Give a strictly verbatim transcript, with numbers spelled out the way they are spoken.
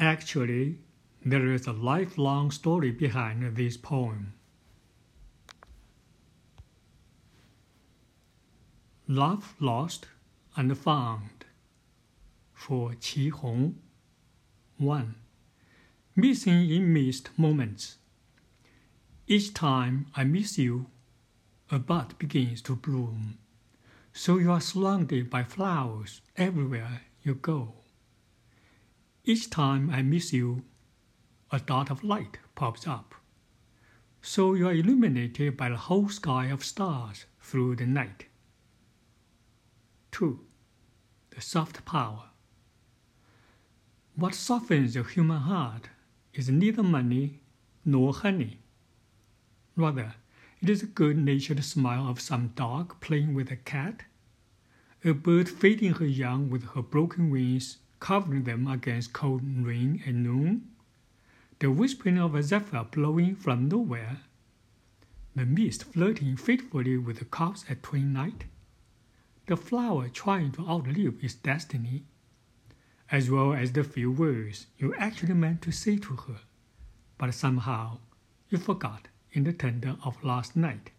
Actually, there is a lifelong story behind this poem. Love Lost and Found for Qi Hong. one. Missing in missed moments. Each time I miss you, a bud begins to bloom, so you are surrounded by flowers everywhere you go. Each time I miss you, a dot of light pops up, so you are illuminated by the whole sky of stars through the night. two. The soft power. What softens the human heart is neither money nor honey. Rather, it is the good-natured smile of some dog playing with a cat, a bird feeding her young with her broken wings, covering them against cold rain at noon, the whispering of a zephyr blowing from nowhere, the mist flirting faithfully with the clouds at twilight, the flower trying to outlive its destiny, as well as the few words you actually meant to say to her, but somehow you forgot in the tender of last night.